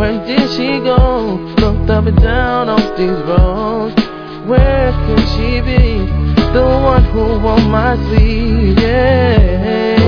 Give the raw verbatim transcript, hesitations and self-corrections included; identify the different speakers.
Speaker 1: Where did she go? Looked up and down on these roads. Where can she be? The one who won my sleeve, yeah.